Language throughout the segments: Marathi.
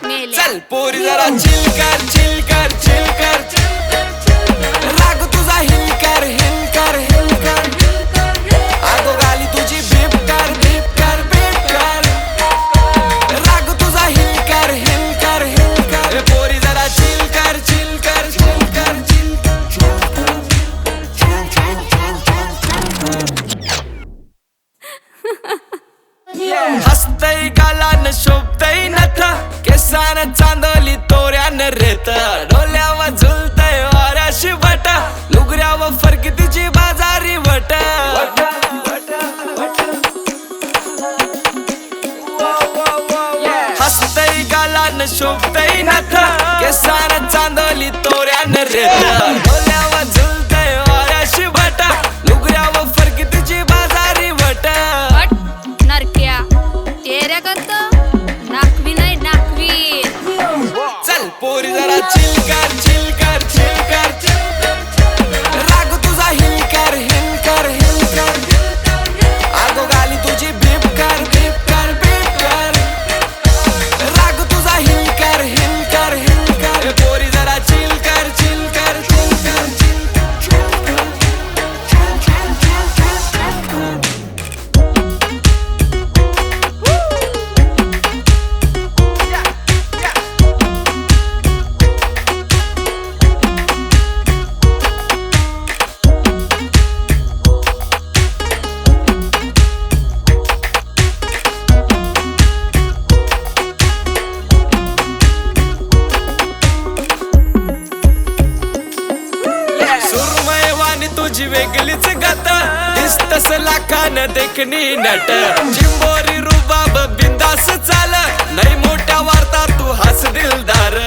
चल पोरी जरा चिल कर चिल कर चिल कर, राग तुझा हिल कर हिल कर हिल कर, आगो गाली तुझी बीप कर बीप कर बीप कर, राग तुझा हिल कर हिल कर हिल कर, पोरी जरा चिल कर चिल कर चिल कर चिल हसतय गालान शोभतय नथा, केसान चांदली तोऱ्यान रेत, डोल्यावर झुलतय वाऱ्याशी बटा, लुगऱ्यावर फरकी तिची बाजारी वट, हसतय गालान शोभतय नथा, केसान चांदली तोऱ्यान रेत, डोल्यावर झुलतय वाऱ्याशी बटा, लुगऱ्यावर फरकी तिची बाजारी वट. नरक्या तेऱ्या करत नाकवी नाही नाकवी. चल पोरी जरा चिल कर चिल कर चिल कर, राग तुझा हिल कर हिल कर हिल कर, आगो गाली तुझी बीप कर बीप कर बीप कर, राग तुझा हिल कर हिल कर हिल कर, पोरी जरा चिल कर चिल कर चिल कर चिल तुझी वेगळीच गता, दिसतस लाखान देखणी नट, चिंबोरी रुबाब बिंदास चाल, नाही मोठ्या वार्ता तू हस दिलदार.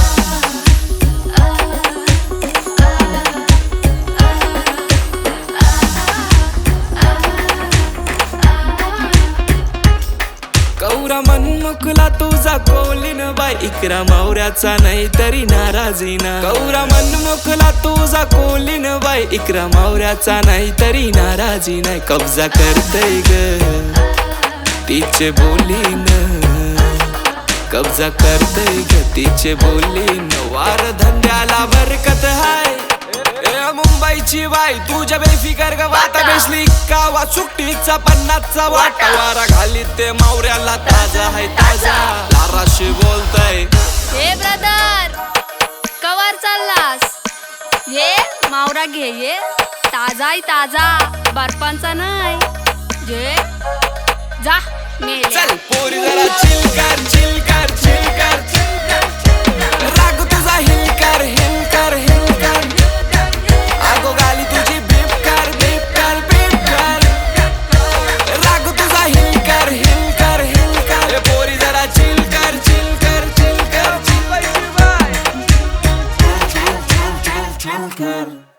कौरा मनमुखला तुझा कोलीन बाई, इकरा मावऱ्याचा नाही तरी नाराजी ना. कौरा मनमुखला तुझा कोलीन बाई, इकरा मावऱ्याचा नाही तरी नाराजी नाही. कब्जा करतय ग तिचे बोलीन, कब्जा करतय ग तिचे बोलीन, वार धंद्याला बरकत हाय. मुंबईची बाई तुझ्या बेफिकर ग वाता बेसली कावा, सुट्टीचा 50चा वाटा, वारा घाली ते मावऱ्याला ताजा है ताजा, लाराशी बोलतय. हे ब्रदर कवर चाललास, ये मावरा घे ये ताजा ताजा, बर्फांचा नाही घे जा मेल्या. चल पोरी जरा चिल कर चिल कर चिल कर, राग तुझा हिल कर हिल कर हिल कर, आगो गाली तुझी बीप कर बीप कर बीप कर, राग तुझा हिल कर हिल कर हिल कर, पोरी जरा चिल कर चिल कर चिल कर चिल कर.